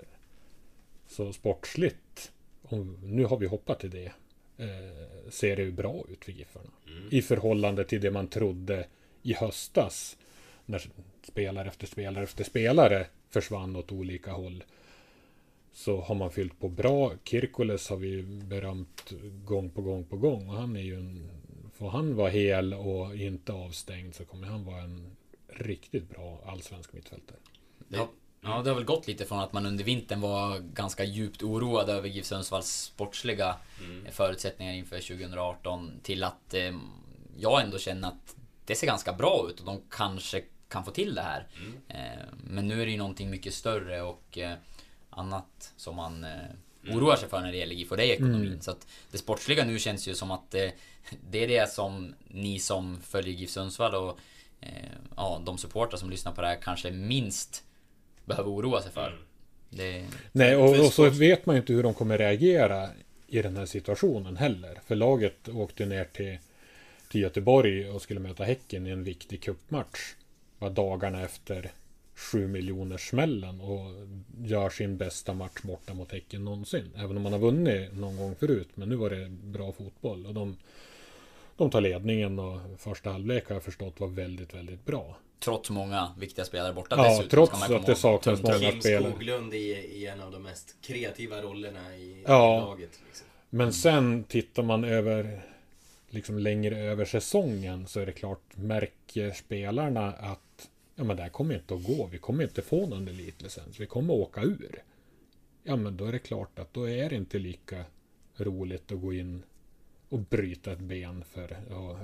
Så sportsligt, nu har vi hoppat till det, ser det ju bra ut för Giffarna. I förhållande till det man trodde i höstas när spelare efter spelare försvann åt olika håll. Så har man fyllt på bra. Kirkoles har vi berömt gång på gång. Och han är ju får han vara hel och inte avstängd så kommer han vara en riktigt bra allsvensk mittfältare. Ja, det har väl gått lite från att man under vintern var ganska djupt oroad över GIF Sundsvalls sportsliga förutsättningar inför 2018 till att jag ändå känner att det ser ganska bra ut och de kanske kan få till det här. Men nu är det ju någonting mycket större och annat som man oroar sig för när det gäller GIF och det är ekonomin. Så att det sportsliga nu känns ju som att det är det som ni som följer GIF Sundsvall och de supportrar som lyssnar på det här kanske minst behöver oroa sig för. Nej, och så vet man ju inte hur de kommer reagera i den här situationen heller. För laget åkte ner till Göteborg och skulle möta Häcken i en viktig cupmatch. Var dagarna efter 7 miljoner smällen och gör sin bästa match borta mot Häcken någonsin. Även om man har vunnit någon gång förut. Men nu var det bra fotboll. Och de tar ledningen och första halvlek har jag förstått var väldigt, väldigt bra. Trots många viktiga spelare borta dessutom. Trots att det saknas många spelare. Kim Skoglund i en av de mest kreativa rollerna i laget. Liksom. Men sen tittar man över liksom längre över säsongen så är det klart märker spelarna att men det här kommer inte att gå. Vi kommer inte få någon elitlicens. Vi kommer att åka ur. Ja, men då är det klart att då är det inte lika roligt att gå in och bryta ett ben för att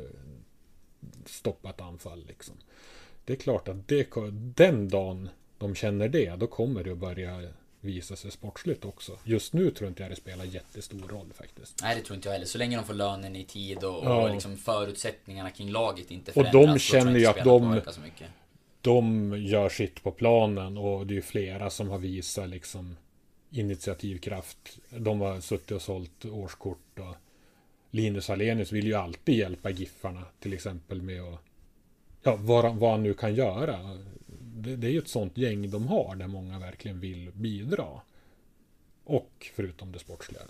stoppa ett anfall liksom. Det är klart att den dagen de känner det, då kommer det att börja visa sig sportsligt också. Just nu tror inte jag det spelar jättestor roll faktiskt. Nej, det tror inte jag heller. Så länge de får lönen i tid och liksom förutsättningarna kring laget inte förändras. Och de känner ju att de gör sitt på planen och det är ju flera som har visat liksom initiativkraft. De har suttit och sålt årskort och Linus Hallenius vill ju alltid hjälpa Giffarna till exempel med att vad han nu kan göra. Det är ju ett sånt gäng de har där många verkligen vill bidra. Och förutom det sportsliga.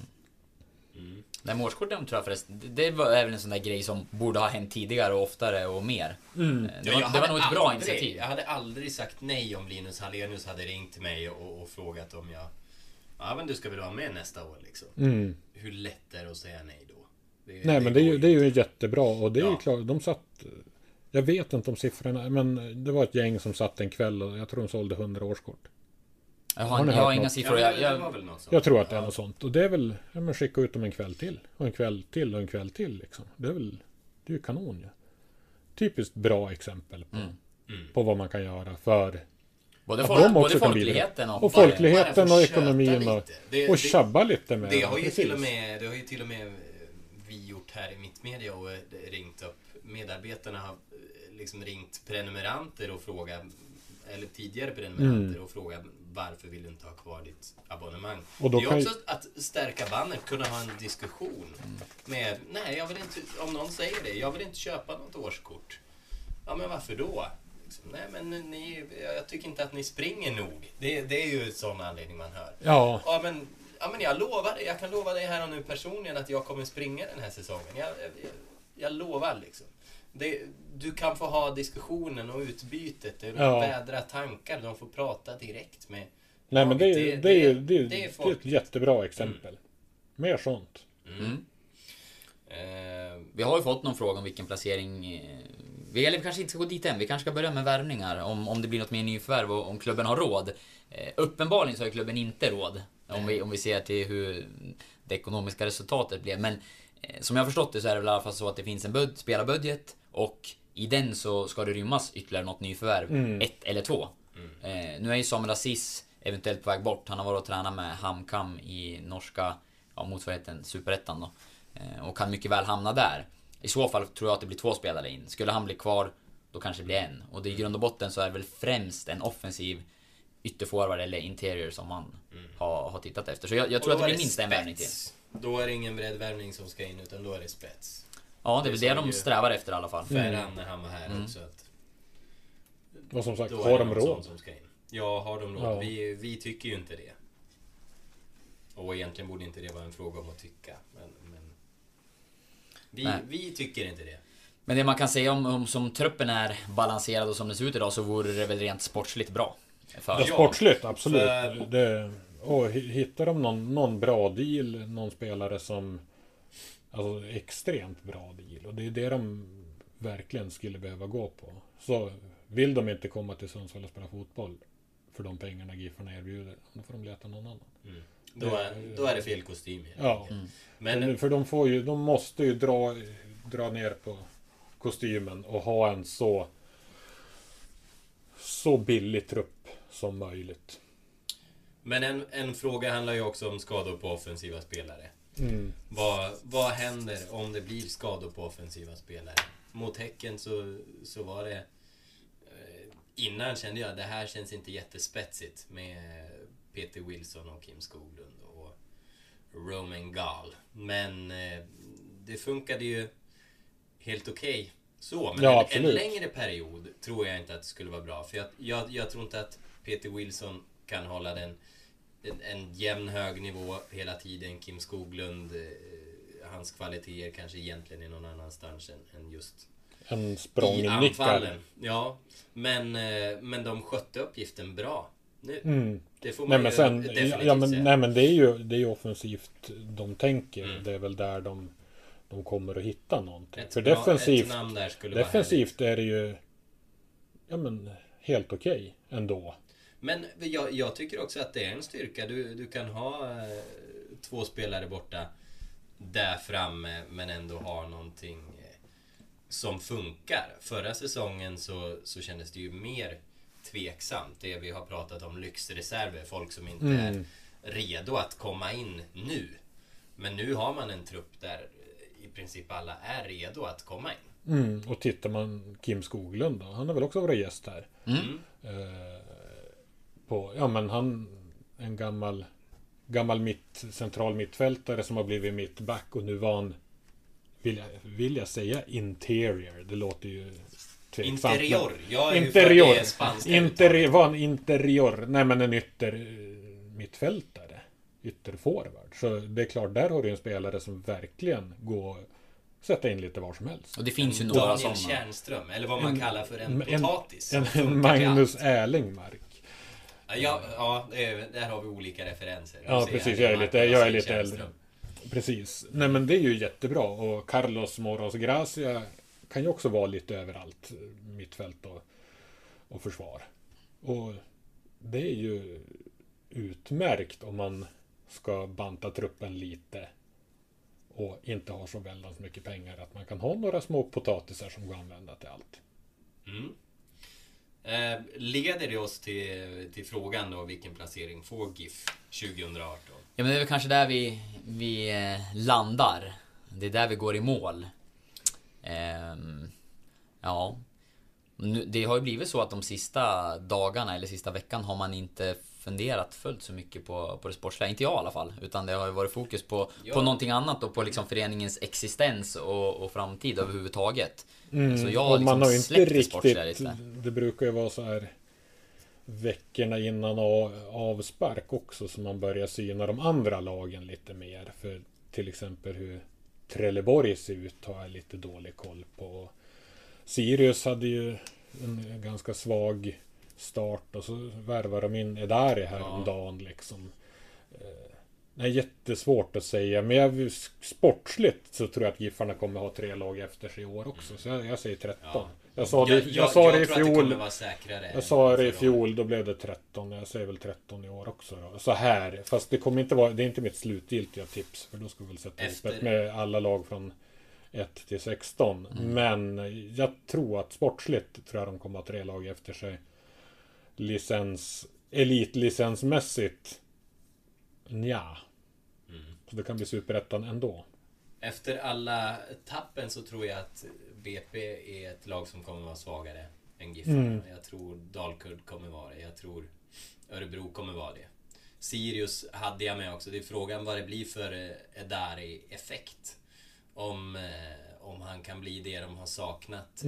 Det här årskorten tror jag förresten, det var även en sån där grej som borde ha hänt tidigare och oftare och mer. Det var nog ett bra initiativ. Jag hade aldrig sagt nej om Linus Hallenius hade ringt till mig och frågat om men du ska väl vara med nästa år liksom. Hur lätt är det att säga nej då? Det är ju jättebra och det är ju klart, de satt, jag vet inte om siffrorna, men det var ett gäng som satt en kväll och jag tror de sålde 100 årskort. Jag har inga siffror. Jag tror att det är något sånt. Och det är väl, skicka ut dem en kväll till. Och en kväll till och en kväll till liksom. Det är ju kanon. Ja. Typiskt bra exempel på vad man kan göra för både folkligheten och folkligheten och ekonomin och tjabba lite med. Det har ju till och med vi gjort här i Mittmedia och ringt upp medarbetarna har liksom ringt prenumeranter och frågat eller tidigare prenumeranter och frågat varför vill du inte ha kvar ditt abonnemang. Och det är också att stärka bandet, kunna ha en diskussion med, jag vill inte, om någon säger det, jag vill inte köpa något årskort. Ja, men varför då? Liksom, nej, men jag tycker inte att ni springer nog. Det är ju en sån anledning man hör. Ja, men jag kan lova dig här och nu personligen att jag kommer springa den här säsongen. Jag lovar liksom. Du kan få ha diskussionen och utbytet och vädra tankar. De får prata direkt med. Nej, men det är ett jättebra exempel. Mer sånt. Vi har ju fått någon fråga om vilken placering vi kanske inte ska gå dit än. Vi kanske ska börja med värvningar. Om det blir något mer nyförvärv och om klubben har råd. Uppenbarligen så har klubben inte råd. Om vi ser till hur det ekonomiska resultatet blev. Men som jag har förstått det så är det väl i alla fall så att det finns en spelarbudget. Och i den så ska det rymmas ytterligare något nyförvärv. 1 eller 2. Nu är ju Samuel Aziz eventuellt på väg bort. Han har varit och tränat med HamKam i norska motsvarigheten Superettan då. Och kan mycket väl hamna där. I så fall tror jag att det blir 2 spelare in. Skulle han bli kvar, då kanske det blir 1. Och det i grund och botten så är det väl främst en offensiv ytterforward eller interior som man har tittat efter. Så jag tror att det blir minst en värvning till. Då är det ingen breddvärvning som ska in, utan då är det spets. Ja, det är väl det de strävar efter i alla fall. Ferran när han var här också. Och som sagt, har de råd? Ja, har de råd. Ja. Vi tycker ju inte det. Och egentligen borde inte det vara en fråga om att tycka. Men vi tycker inte det. Men det man kan säga om som truppen är balanserad och som det ser ut idag, så vore det väl rent sportsligt bra. Ja, sportsligt, absolut. Och hittar de någon bra deal, någon spelare som alltså extremt bra deal, och det är det de verkligen skulle behöva gå på. Så vill de inte komma till Sundsvall och spela fotboll för de pengarna Giffarna erbjuder, då får de leta någon annan. Då är det fel kostym. Ja. Men för de måste ju dra ner på kostymen och ha en så billig trupp som möjligt. Men en fråga handlar ju också om skador på offensiva spelare. Vad händer om det blir skador på offensiva spelare? Mot Häcken så var det innan kände jag att det här känns inte jättespetsigt med Peter Wilson och Kim Skoglund och Roman Gall. Men det funkade ju helt okej. Så, men en längre period tror jag inte att det skulle vara bra. För jag tror inte att Peter Wilson kan hålla en jämn hög nivå hela tiden. Kim Skoglund, hans kvaliteter kanske egentligen är någon annanstans än just en språng i anfallen. Ja, men de skötte uppgiften bra. Det får man definitivt säga. Nej, men det är ju offensivt de tänker. Det är väl där de kommer att hitta någonting. För defensivt är det ju helt okej ändå. Men jag tycker också att det är en styrka. Du kan ha 2 spelare borta där framme, men ändå ha någonting som funkar. Förra säsongen så kändes det ju mer tveksamt. Det vi har pratat om, lyxreserver, folk som inte är redo att komma in nu. Men nu har man en trupp där i princip alla är redo att komma in. Och tittar man Kim Skoglund då, han har väl också varit gäst här. Han en gammal central mittfältare som har blivit mittback, och nu var han, vill jag säga interior, det låter ju tveksamt. Interior. Jag är interior. För det spanska var en interior. Nej, men en mittfältare. Ytterforward. Så det är klart, där har du en spelare som verkligen går sätta in lite var som helst. Och det finns ju några Daniel Tjärnström, eller vad man kallar för en potatis. En Magnus Erlingmark. Ja, där har vi olika referenser. Ja, precis. Jag är lite äldre. Precis. Nej, men det är ju jättebra. Och Carlos Moros Gracia kan ju också vara lite överallt. Mittfält och försvar. Och det är ju utmärkt om man ska banta truppen lite och inte har så väldigt mycket pengar att man kan ha några små potatisar som går att använda till allt. Leder det oss till frågan då, vilken placering får GIF 2018? Ja, men det är väl kanske där vi landar. Det är där vi går i mål. Ja. Det har ju blivit så att de sista dagarna eller sista veckan har man inte funderat fullt så mycket på det sportsliga. Inte jag i alla fall. Utan det har ju varit fokus på någonting annat och på liksom föreningens existens och framtid överhuvudtaget. Så jag har liksom släppt det sportsliga lite. Det brukar ju vara så här veckorna innan avspark också, så man börjar syna de andra lagen lite mer. För till exempel hur Trelleborg ser ut har jag lite dålig koll på. Sirius hade ju en ganska svag start och så värvar de in Edari häromdagen liksom. Det är jättesvårt att säga. Men sportsligt så tror jag att Giffarna kommer ha 3 lag efter sig i år också. Så jag säger 13. Ja. Jag sa det i fjol. Jag sa det i fjol, då blev det 13. Jag säger väl 13 i år också då. Så här. Fast det kommer inte vara, det är inte mitt slutgiltiga tips. För då ska vi väl sätta ihop med alla lag från 1 till 16. Men jag tror att sportsligt tror jag de kommer att ha 3 lag efter sig. Elitlicensmässigt. Ja. Så det kan bli superettan ändå. Efter alla tappen så tror jag att BP är ett lag som kommer vara svagare än Giffarna. Jag tror Dalkurd kommer vara det. Jag tror Örebro kommer vara det. Sirius hade jag med också. Det är frågan vad det blir för Edari-effekt. Om han kan bli det de har saknat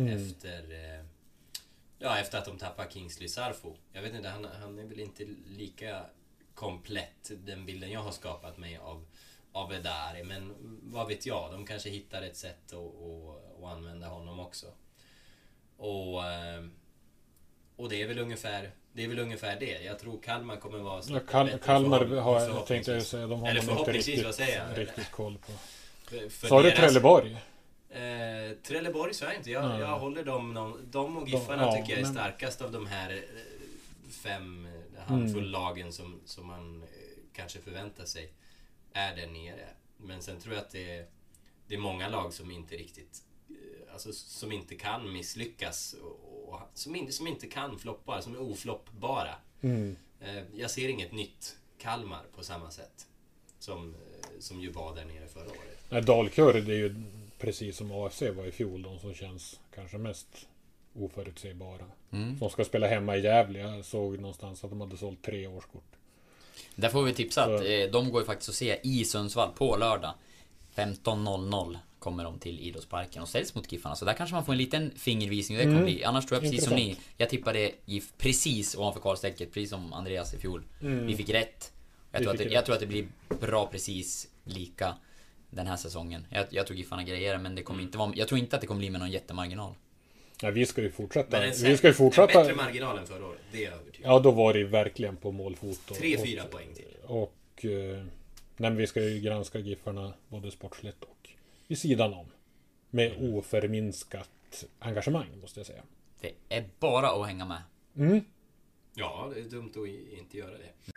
efter att de tappar Kingsley Sarfo. Jag vet inte, han är väl inte lika komplett, den bilden jag har skapat mig av Edari. Men vad vet jag, de kanske hittar ett sätt att använda honom också. Och det är väl ungefär det. Jag tror Kalmar kommer vara... Kalmar har jag tänkte säga, de har inte riktigt koll på. Sa du Trelleborg? Trelleborg så är inte. Jag håller de och Giffarna tycker jag är starkast av de här 5 handfull lagen som man kanske förväntar sig är där nere. Men sen tror jag att det är många lag som inte riktigt som inte kan misslyckas och som inte kan floppa, som är ofloppbara. Jag ser inget nytt Kalmar på samma sätt som ju var där nere förra året. Nej, Dalkurd är ju precis som AFC var i fjol, de som känns kanske mest oförutsägbara. Som ska spela hemma i Gävle. Jag såg någonstans att de hade sålt 3 årskort. Där får vi tipsa att de går ju faktiskt att se i Sundsvall på lördag. 15.00 kommer de till Idrottsparken och ställs mot Giffarna. Så där kanske man får en liten fingervisning det kommer bli. Annars tror jag precis som ni. Jag tippade GIF precis ovanför kvalstrecket, precis som Andreas i fjol. Vi fick rätt. Jag tror att det blir bra precis lika den här säsongen. Jag tror Giffarna grejer, men det kommer inte vara, jag tror inte att det kommer bli med någon jättemarginal. Ja, vi ska ju fortsätta. En bättre marginal än förra året, det är jag övertygad. Ja, då var det verkligen på målfot. 3-4 poäng till. Och vi ska ju granska Giffarna både sportsligt och i sidan om. Med oförminskat engagemang, måste jag säga. Det är bara att hänga med. Ja, det är dumt att inte göra det.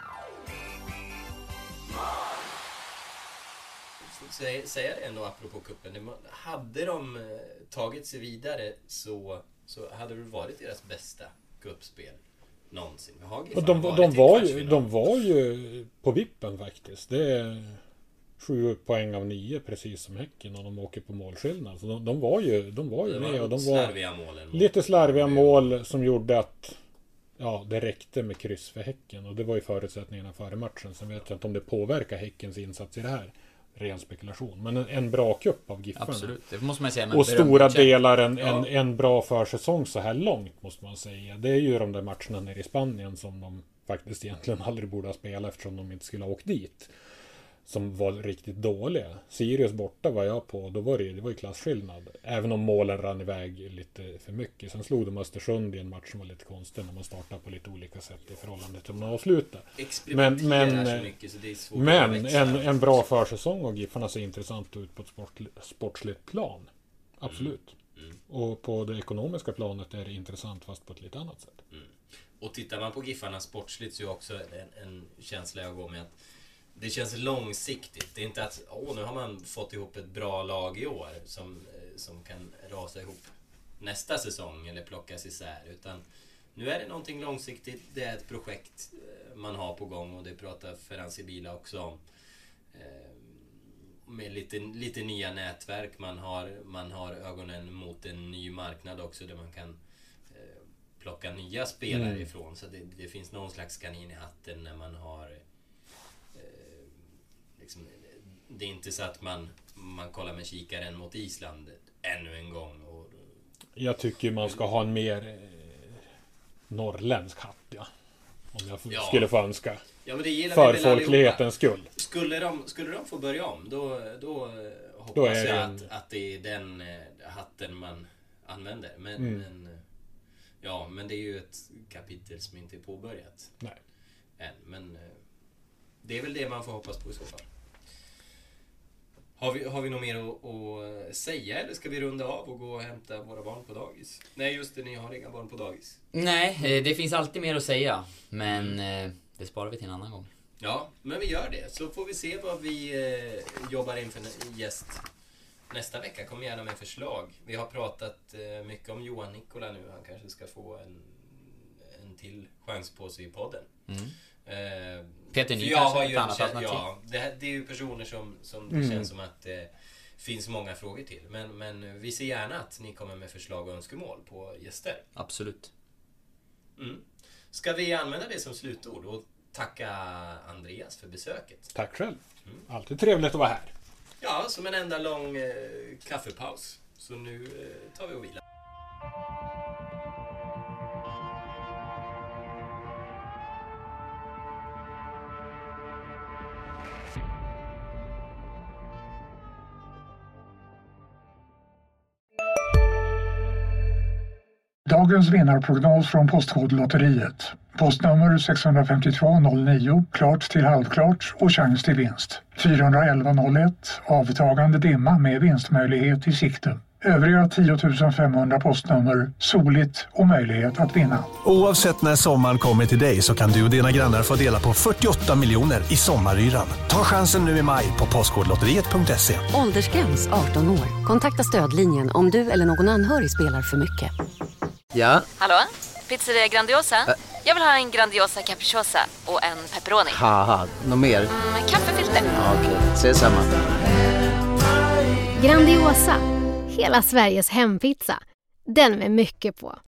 Säger det ändå apropå kuppen. Hade de tagit sig vidare så hade det varit deras bästa kuppspel någonsin. De var ju på vippen faktiskt. Det är 7 poäng av 9 precis som Häcken och de åker på målskillnad. Så de var ju med och de var lite slarviga mål som gjorde att det räckte med kryss för Häcken och det var ju förutsättningarna före matchen. Sen vet jag inte om det påverkar Häckens insats i det här. Ren spekulation. Men en bra cup av Giffarna. Absolut, det måste man säga. Och stora delar en bra försäsong så här långt måste man säga. Det är ju de där matcherna nere i Spanien som de faktiskt egentligen aldrig borde ha spelat eftersom de inte skulle ha åkt dit. Som var riktigt dåliga. Sirius borta var jag på. Då var det ju klasskillnad. Även om målen rann iväg lite för mycket. Sen slog de Östersund i en match som var lite konstig. När man startar på lite olika sätt i förhållande till man avslutar. Men en bra försäsong och Giffarna ser intressant ut på ett sportsligt plan. Absolut. Och på det ekonomiska planet är det intressant fast på ett lite annat sätt. Och tittar man på Giffarna sportsligt så är också en känsla jag går med att det känns långsiktigt. Det är inte att nu har man fått ihop ett bra lag i år som kan rasa ihop nästa säsong eller plockas isär. Utan nu är det någonting långsiktigt. Det är ett projekt man har på gång och det pratar Ferranzi Bila också om. Med lite nya nätverk. Man har ögonen mot en ny marknad också där man kan plocka nya spelare ifrån. Så det finns någon slags kanin i hatten när man har det är inte så att man kollar med kikaren mot Island ännu en gång. Jag tycker man ska ha en mer norrländsk hatt, om jag skulle få önska. Ja, men det gillar för folklighetens skull. Skulle de få börja om, då hoppas jag att det är den hatten man använder. Men det är ju ett kapitel som inte är påbörjat. Nej. Än, men det är väl det man får hoppas på i så fall. Har vi något mer att säga, eller ska vi runda av och gå och hämta våra barn på dagis? Nej, just det, ni har inga barn på dagis. Nej, det finns alltid mer att säga, men det sparar vi till en annan gång. Ja, men vi gör det. Så får vi se vad vi jobbar in för gäst nästa vecka. Kom gärna med förslag. Vi har pratat mycket om Johan Nikola nu. Han kanske ska få en till chans på sig i podden. Peter Ny kanske ett annat alternativ. Ja, det är ju personer som det känns som att det finns många frågor till. Men vi ser gärna att ni kommer med förslag och önskemål på gäster. Absolut. Ska vi använda det som slutord och tacka Andreas för besöket? Tack själv. Alltid trevligt att vara här. Ja, som en enda lång kaffepaus. Så nu tar vi och vilar. Dagens vinnarprognos från Postkodlotteriet. Postnummer 65209, klart till halvklart och chans till vinst. 41101, avtagande dimma med vinstmöjlighet i sikte. Övriga 10 500 postnummer, soligt och möjlighet att vinna. Oavsett när sommaren kommer till dig så kan du och dina grannar få dela på 48 miljoner i sommaryran. Ta chansen nu i maj på postkodlotteriet.se. Åldersgräns 18 år. Kontakta stödlinjen om du eller någon anhörig spelar för mycket. Ja? Hallå? Pizzeria Grandiosa? Jag vill ha en Grandiosa capriciosa och en pepperoni. Haha, något mer? Kaffefilter. Ja, okej, ses samma. Grandiosa, hela Sveriges hempizza. Den med mycket på.